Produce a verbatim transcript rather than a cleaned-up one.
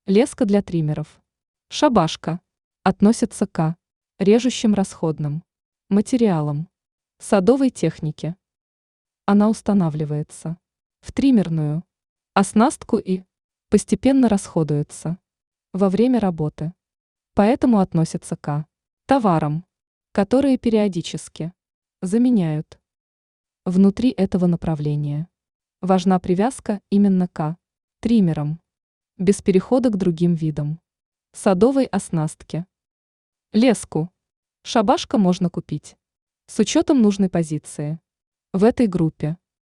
Леска для триммеров. Шабашка. Относится к режущим расходным материалам садовой техники. Она устанавливается в триммерную оснастку и постепенно расходуется во время работы. Поэтому относится к товарам, которые периодически заменяют. Внутри этого направления важна привязка именно к триммерам, без перехода к другим видам садовой оснастки. Леску. Шабашка можно купить с учетом нужной позиции в этой группе.